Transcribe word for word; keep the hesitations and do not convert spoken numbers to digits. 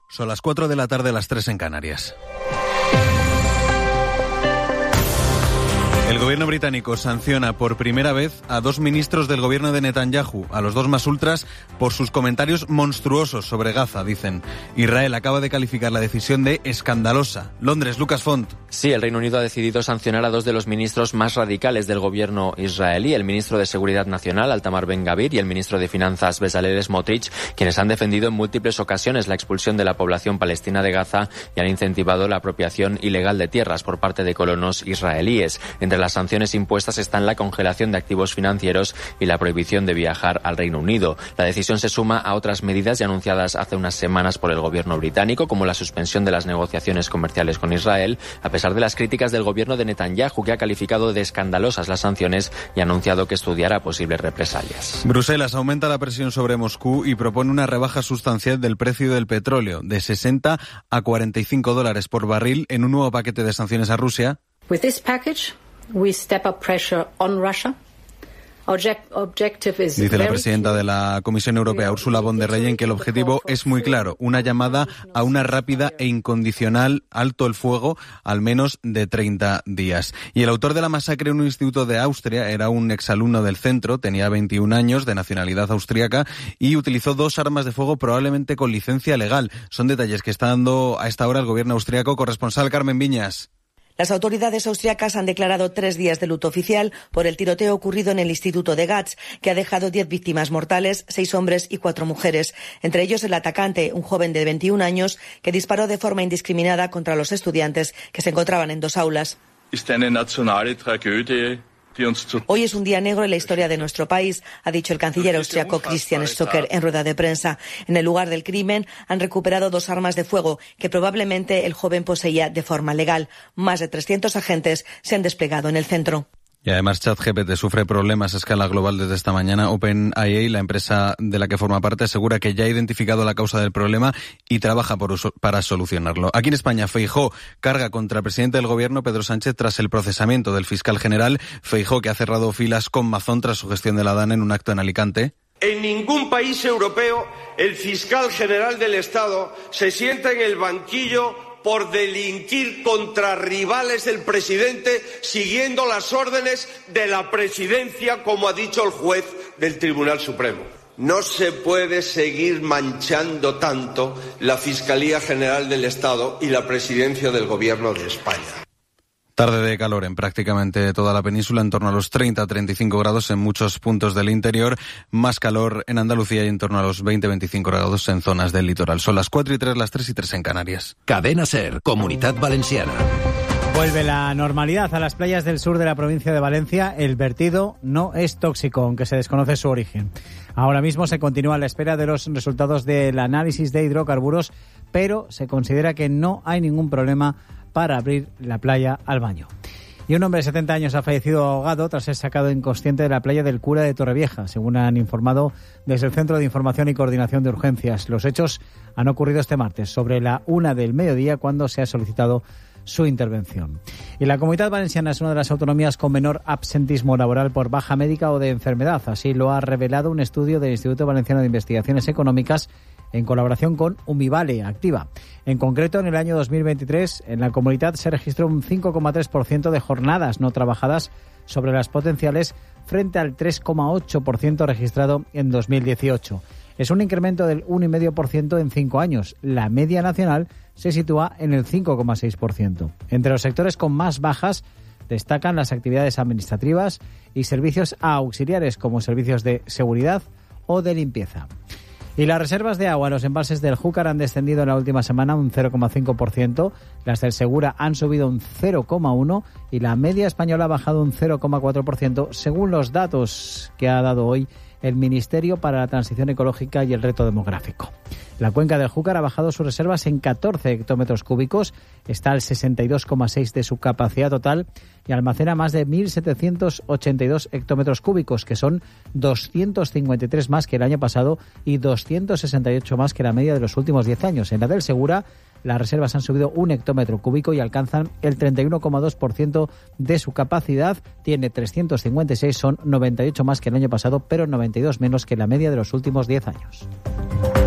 Son las cuatro de la tarde, las tres en Canarias. El gobierno británico sanciona por primera vez a dos ministros del gobierno de Netanyahu, a los dos más ultras, por sus comentarios monstruosos sobre Gaza, dicen. Israel acaba de calificar la decisión de escandalosa. Londres, Lucas Font. Sí, el Reino Unido ha decidido sancionar a dos de los ministros más radicales del gobierno israelí, el ministro de Seguridad Nacional, Itamar Ben-Gvir, y el ministro de Finanzas, Bezalel Smotrich, quienes han defendido en múltiples ocasiones la expulsión de la población palestina de Gaza y han incentivado la apropiación ilegal de tierras por parte de colonos israelíes. Entre las sanciones impuestas están la congelación de activos financieros y la prohibición de viajar al Reino Unido. La decisión se suma a otras medidas ya anunciadas hace unas semanas por el gobierno británico, como la suspensión de las negociaciones comerciales con Israel, a pesar de las críticas del gobierno de Netanyahu, que ha calificado de escandalosas las sanciones y ha anunciado que estudiará posibles represalias. Bruselas aumenta la presión sobre Moscú y propone una rebaja sustancial del precio del petróleo, de sesenta a cuarenta y cinco dólares por barril, en un nuevo paquete de sanciones a Rusia. With this package, we step up pressure on Russia. Dice la presidenta de la Comisión Europea, Ursula von der Leyen, que el objetivo es muy claro, una llamada a una rápida e incondicional alto el fuego, al menos de treinta días. Y el autor de la masacre en un instituto de Austria era un exalumno del centro, tenía veintiún años, de nacionalidad austríaca, y utilizó dos armas de fuego probablemente con licencia legal. Son detalles que está dando a esta hora el gobierno austríaco. Corresponsal Carmen Viñas. Las autoridades austriacas han declarado tres días de luto oficial por el tiroteo ocurrido en el instituto de Graz, que ha dejado diez víctimas mortales, seis hombres y cuatro mujeres. Entre ellos el atacante, un joven de veintiún años, que disparó de forma indiscriminada contra los estudiantes que se encontraban en dos aulas. Hoy es un día negro en la historia de nuestro país, ha dicho el canciller austriaco Christian Stocker en rueda de prensa. En el lugar del crimen han recuperado dos armas de fuego que probablemente el joven poseía de forma legal. Más de trescientos agentes se han desplegado en el centro. Y además ChatGPT sufre problemas a escala global desde esta mañana. OpenAI, la empresa de la que forma parte, asegura que ya ha identificado la causa del problema y trabaja por uso, para solucionarlo. Aquí en España, Feijóo carga contra el presidente del gobierno, Pedro Sánchez, tras el procesamiento del fiscal general. Feijóo, que ha cerrado filas con Mazón tras su gestión de la DANA en un acto en Alicante. En ningún país europeo el fiscal general del Estado se sienta en el banquillo por delinquir contra rivales del presidente siguiendo las órdenes de la presidencia, como ha dicho el juez del Tribunal Supremo. No se puede seguir manchando tanto la Fiscalía General del Estado y la presidencia del Gobierno de España. Tarde de calor en prácticamente toda la península, en torno a los treinta a treinta y cinco grados en muchos puntos del interior. Más calor en Andalucía y en torno a los veinte a veinticinco grados en zonas del litoral. Son las cuatro y tres, las tres y tres en Canarias. Cadena SER, Comunidad Valenciana. Vuelve la normalidad a las playas del sur de la provincia de Valencia. El vertido no es tóxico, aunque se desconoce su origen. Ahora mismo se continúa a la espera de los resultados del análisis de hidrocarburos, pero se considera que no hay ningún problema para abrir la playa al baño. Y un hombre de setenta años ha fallecido ahogado tras ser sacado inconsciente de la playa del Cura de Torrevieja, según han informado desde el Centro de Información y Coordinación de Urgencias. Los hechos han ocurrido este martes, sobre la una del mediodía, cuando se ha solicitado su intervención. Y la Comunidad Valenciana es una de las autonomías con menor absentismo laboral por baja médica o de enfermedad. Así lo ha revelado un estudio del Instituto Valenciano de Investigaciones Económicas en colaboración con Umivale Activa. En concreto, en el año dos mil veintitrés, en la comunidad se registró un cinco coma tres por ciento de jornadas no trabajadas sobre las potenciales, frente al tres coma ocho por ciento registrado en dos mil dieciocho. Es un incremento del uno coma cinco por ciento en cinco años. La media nacional se sitúa en el cinco coma seis por ciento. Entre los sectores con más bajas destacan las actividades administrativas y servicios auxiliares, como servicios de seguridad o de limpieza. Y las reservas de agua en los embalses del Júcar han descendido en la última semana un cero coma cinco por ciento, las del Segura han subido un cero coma uno por ciento y la media española ha bajado un cero coma cuatro por ciento, según los datos que ha dado hoy el Ministerio para la Transición Ecológica y el Reto Demográfico. La cuenca del Júcar ha bajado sus reservas en catorce hectómetros cúbicos, está al sesenta y dos coma seis de su capacidad total y almacena más de mil setecientos ochenta y dos hectómetros cúbicos, que son doscientos cincuenta y tres más que el año pasado y doscientos sesenta y ocho más que la media de los últimos diez años. En la del Segura, las reservas han subido un hectómetro cúbico y alcanzan el treinta y uno coma dos por ciento de su capacidad. Tiene trescientos cincuenta y seis, son noventa y ocho más que el año pasado, pero noventa y dos menos que la media de los últimos diez años.